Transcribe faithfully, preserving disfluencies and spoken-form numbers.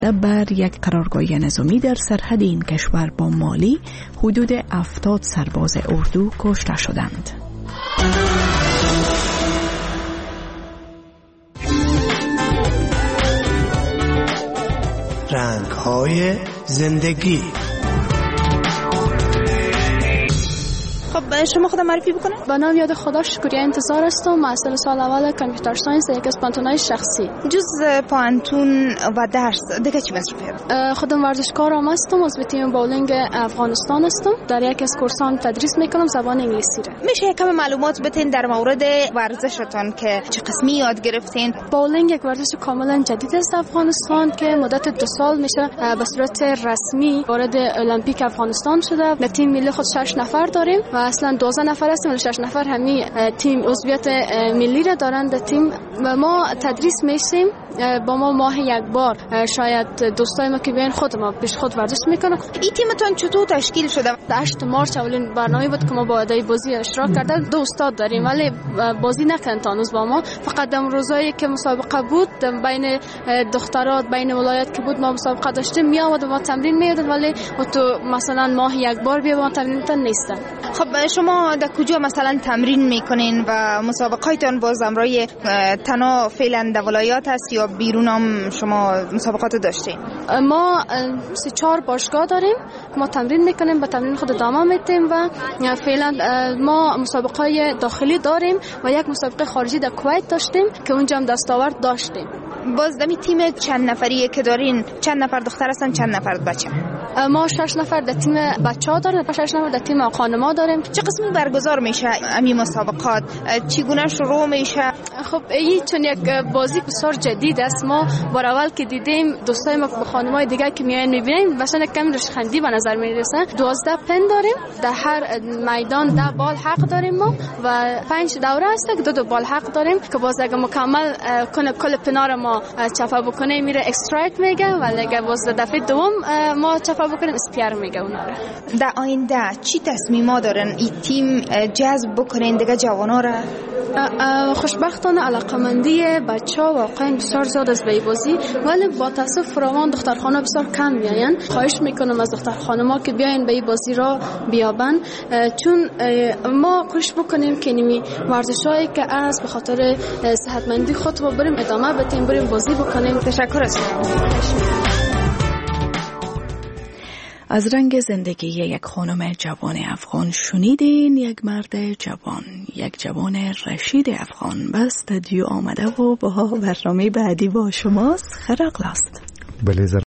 بر یک قرارگاه نظامی در سرحد این کشور با مالی حدود هفتاد سرباز اردو کشته شدند. رنگ‌های زندگی. خب شما خودم معرفی بکنه؟ با نام یاد خدا شکریه انتظار هستم. محصل سال اول کامپیوتر ساینس یک از پانتونای شخصی. جز پانتون و درس دیگه چی مصرفی؟ خودم ورزشکارم هستم، عضو تیم باولینگ افغانستان هستم. در یک از کورسام تدریس میکنم زبان انگلیسی را. میشه یکم معلومات بدین در مورد ورزشتون که چه قسمی یاد گرفتین؟ باولینگ یک ورزش کاملا جدید است افغانستان که مدت دو سال میشه به صورت رسمی وارد المپیک افغانستان شده. در تیم ملی خود شش نفر داریم و اصلا دوازده نفر هستیم، ولی شش نفر همین تیم عضویت ملی را دارند. در تیم و ما تدریس میشیم، با ما ماه یک بار شاید دوستای ما که بیان خود ما پیش خود ورزش میکنن. این تیمتون چطور تشکیل شده؟ هشت مارس اولین برنامه بود که ما با ادای بازی اشتراک کردیم. دو استاد داریم ولی بازی نکردن هنوز با ما. فقط در روزایی که مسابقه بود بین دخترات بین ولایت که بود ما مسابقه داشتیم، می آمد و ما تمرین میدادن، ولی تو مثلا ماه یک بار بیا با ما تمرین تن نیستن. خب شما در کجا مثلا تمرین میکنین و مسابقاتتون باز امرای تنها فعلا در ولایت هست یا بیرون هم شما مسابقات داشتین؟ ما سه چهار باشگاه داریم، ما تمرین میکنیم، با تمرین خود ادامه میدیم و فعلا ما مسابقات داخلی داریم و یک مسابقه خارجی در کویت داشتیم که اونجا هم دستاورد داشتیم. باز دمی تیم چند نفریه که دارین؟ چند نفر دختر هستن چند نفر بچه؟ ما شش نفر در تیم بچه‌ها داریم و شش نفر در تیم خانم‌ها داریم. چه قسمی برگزار میشه امی مسابقات؟ چگونه شروع میشه؟ خب این چون یک بازی بسیار جدید است، ما بار اول که دیدیم دوستای ما با خانم‌های دیگه که میاین میبینیم مثلا کم رشخندی به نظر میرسه. دوازده پن داریم، در هر میدان ده بال حق داریم ما و پنج دوره است که دو دو بال حق داریم که باز اگه مکمل کنه کل پنا رو ما چفا بکنه میره استرایک میگه، ولی اگه باز دفعه دوم ما چفا بکنیم اسپیر میگه اونا رو. در آینده چی تصمیما دارن این تیم جذب بکنین دیگه جوانا را؟ خوشبختانه علاقمندی بچه‌ها واقعا بسیار زیاد است به بازی، ولی با تاسف فراوان دخترخانه بسیار کم میاین. خواهش میکنم از دخترخانه‌ها که بیاین به این بازی را بیابن، چون ما کوشش بکنیم که نمی ورزشایی که از به خاطر صحتمندی خود رو بریم ادامه بدیم، بریم بازی بکنیم. تشکر از از رنگ زندگی یک خانم جوان افغان شنیدین. یک مرد جوان، یک جوان رشید افغان به استودیو آمده و با برنامه بعدی با شماست. خیرقلاست. بله.